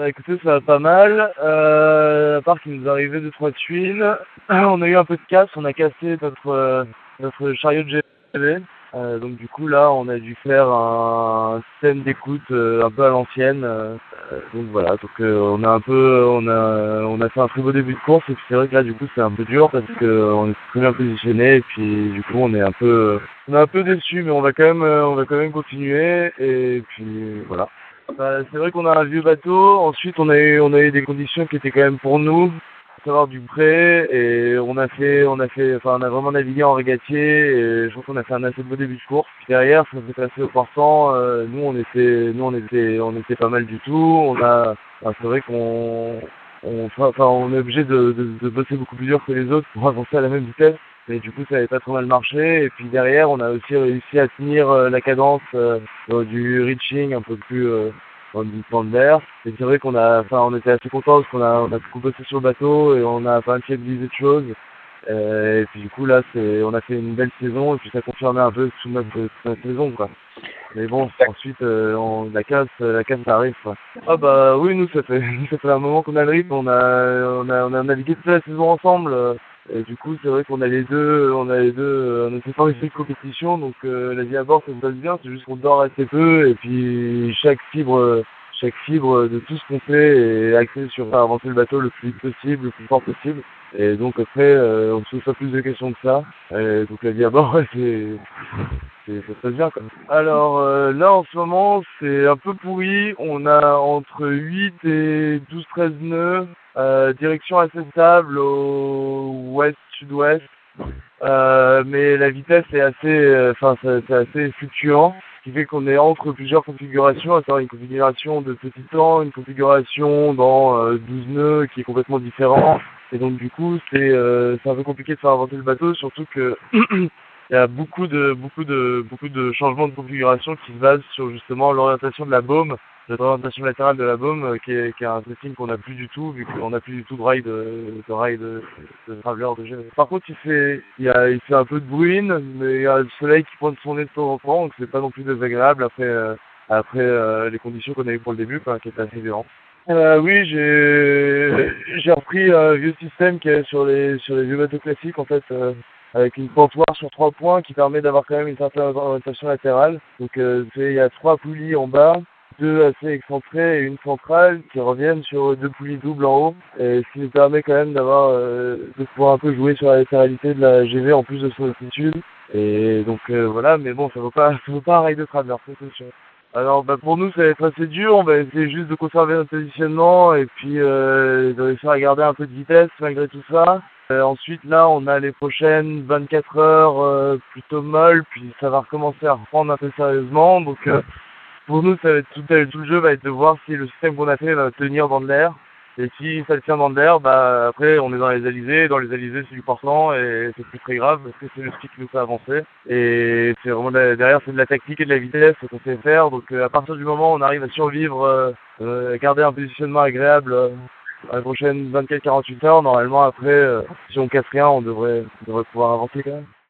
Bah écoutez, ça va pas mal, à part qu'il nous arrivait 2-3 tuiles. On a eu un peu de casse, on a cassé notre chariot de GV. Donc du coup là, on a dû faire un système d'écoute un peu à l'ancienne. Donc voilà, donc on a fait un très beau début de course et puis c'est vrai que là du coup c'est un peu dur parce que on est très bien positionné et puis du coup on est un peu déçu, mais on va quand même continuer et puis voilà. Bah, c'est vrai qu'on a un vieux bateau. Ensuite, on a eu des conditions qui étaient quand même pour nous, à savoir du prêt. Et enfin, on a vraiment navigué en régatier. Et je trouve qu'on a fait un assez beau début de course. Puis derrière, ça s'est passé au portant. On était pas mal du tout. C'est vrai on est obligé de bosser beaucoup plus dur que les autres pour avancer à la même vitesse. Mais du coup, ça avait pas trop mal marché. Et puis derrière, on a aussi réussi à tenir la cadence du reaching un peu plus du plan de mer. Et c'est vrai on était assez contents parce on a beaucoup bossé sur le bateau et on a pas mal fiabilisé de choses. Et puis du coup, là, on a fait une belle saison et puis ça confirmait un peu toute notre saison, quoi. Mais bon, ensuite, la casse, ça arrive, quoi. Ah bah oui, ça fait un moment qu'on a le rythme, on a navigué toute la saison ensemble. Et du coup, c'est vrai on a fait pas de compétition, donc la vie à bord, ça se passe bien, c'est juste qu'on dort assez peu, et puis chaque fibre de tout ce qu'on fait est axée sur faire avancer le bateau le plus vite possible, le plus fort possible. Et donc après, on se pose pas plus de questions que ça. Et donc la vie à bord, ouais, ça se passe bien, quoi. Alors là en ce moment c'est un peu pourri, on a entre 8 et 12-13 nœuds, direction assez stable au ouest-sud-ouest, mais la vitesse est c'est assez fluctuant, ce qui fait qu'on est entre plusieurs configurations, à savoir une configuration de petit temps, une configuration dans 12 nœuds qui est complètement différent, et donc du coup c'est un peu compliqué de faire avancer le bateau, surtout que il y a beaucoup de changements de configuration qui se basent sur justement l'orientation de la baume, l'orientation latérale de la baume, qui est un setting qu'on n'a plus du tout, vu qu'on n'a plus du tout de de traveler de jet. Par contre, il fait un peu de bruine, mais il y a le soleil qui pointe son nez de temps en temps, donc c'est pas non plus désagréable après les conditions qu'on a eues pour le début, quoi, qui étaient assez violentes. Oui, j'ai repris un vieux système qui est sur les vieux bateaux classiques, en fait, avec une pontoire sur 3 points qui permet d'avoir quand même une certaine orientation latérale. Donc il y a 3 poulies en bas, 2 assez excentrées et une centrale qui reviennent sur 2 poulies doubles en haut, et ce qui nous permet quand même de pouvoir un peu jouer sur la latéralité de la GV en plus de son altitude. Et donc voilà, mais bon, ça vaut pas un rail de travers, c'est sûr. Alors bah pour nous ça va être assez dur, on va essayer juste de conserver notre positionnement et puis de réussir à garder un peu de vitesse malgré tout ça. Ensuite là on a les prochaines 24 heures plutôt molles, puis ça va recommencer à reprendre un peu sérieusement. Donc pour nous ça va être tout le jeu va être de voir si le système qu'on a fait va tenir dans de l'air. Et si ça tient dans de l'air, bah après on est dans les alizés c'est du portant et c'est plus très grave parce que c'est le ski qui nous fait avancer. Et c'est vraiment derrière c'est de la tactique et de la vitesse qu'on sait faire. Donc à partir du moment où on arrive à survivre, garder un positionnement agréable dans les prochaines 24-48 heures, normalement après si on casse rien on devrait pouvoir avancer quand même.